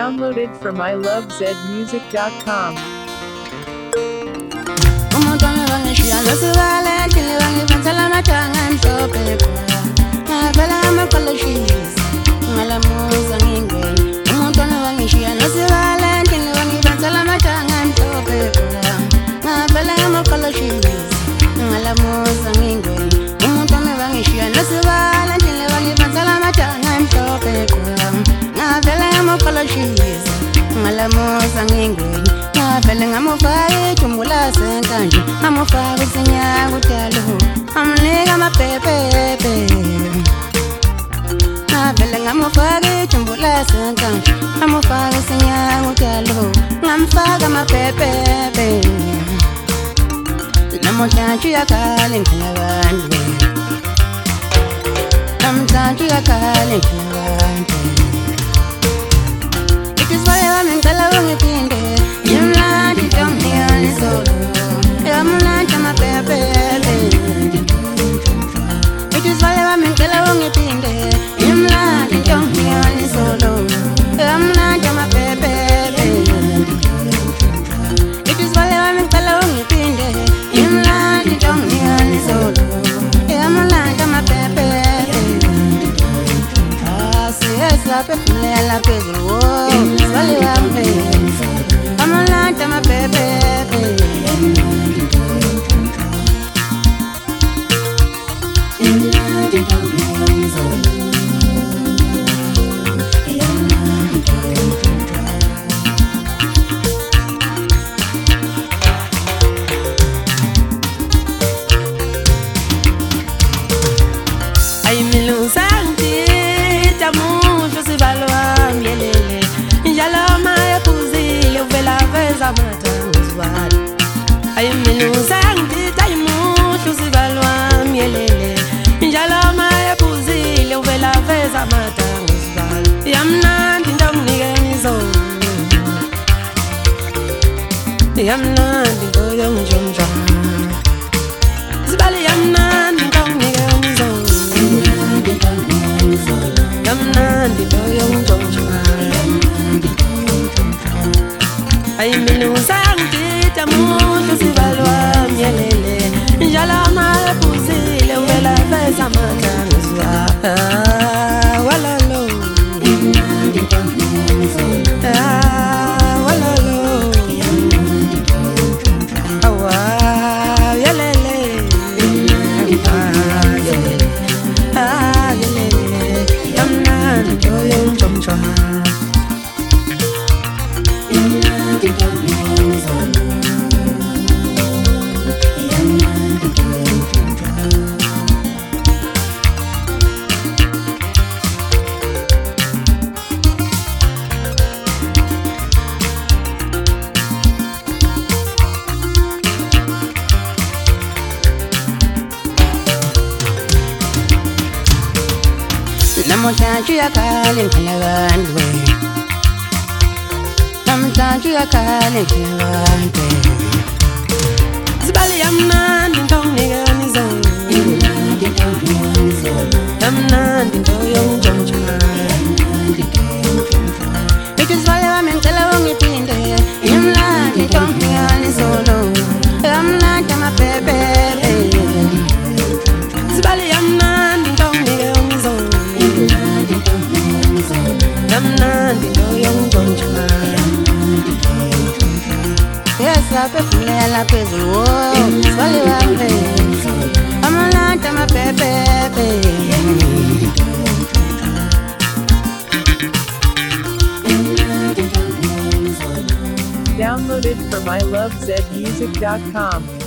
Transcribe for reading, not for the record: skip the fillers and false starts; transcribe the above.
Downloaded from ilovezmusic.com. Umntwana bangishiya sibale ndile bangivansela matanga mhlophe ngavela amaqoloshisi ngalamuza ngingweni. Umntwana bangishiya sibale ndile bangivansela matanga mhlophe ngavela amaqoloshisi ngalamuza ngingweni. Umntwana bangishiya sibale ndile bangivansela matanga mhlophe ngavela amaqoloshisi ngalamuza ngingweni. Ngavele ngamufaka ijumbula senkanje, ngamufaka isinyago utalo, ngamnika amapepepe. Ngavele ngamufaka ijumbula senkanje, ngamufaka isinyago utalo, ngamfaka amapepepe. Namhlanje uyakhala ngithanda abantu, namhlanje uyakhala ngithanda abantu. Ikizwale wami ngicela ungiphinde, imnandi ntongiyani solo, yamnandi amapepepe. Ikizwale wami ngicela ungiphinde, imnandi ntongiyani solo, yamnandi amapepepe. Ikizwale wami ngicela ungiphinde, imnandi ntongiyani solo, yamnandi amapepepe. Siyaphefumulela phezulu, izwale wami amnandi amapepepe. Ayimilusa ngitita muhle sibalo wami yelele, njalo maya kuzile uvela veza matango zwali. Ayimilusa ngitita muhle sibalo wami yelele, njalo maya kuzile uvela veza matango zwali. Yamnandi ndonginike ngizolo, yamnandi ndoyonjonjwa, sibali yamnandi ndonginike ngizolo, yamnandi ndoyonjonjwa. Ayimilusa ngitita muhle sibalo wami yelele, njalo maphuzile uvela veza matango zwali. Walalo, walalo, awa yelele, yelele, yelele, yamnandi ndoyonjonjwa. Namhlanje uyakhala ngithanda abantu, namhlanje uyakhala ngithanda abantu. Sibali yamnandi ndonginike ngizolo, yamnandi ndoyonjonjwa. Ikizwale wami ngicela ungiphinde, imnandi ntongiyani solo, yamnandi amapepepe. Sibali yamnandi ndonginike ngizolo, yamnandi ndoyonjonjwa. Siyaphefumulela phezulu, izwale wami amnandi amapepepe. Downloaded from ilovezmusic.com.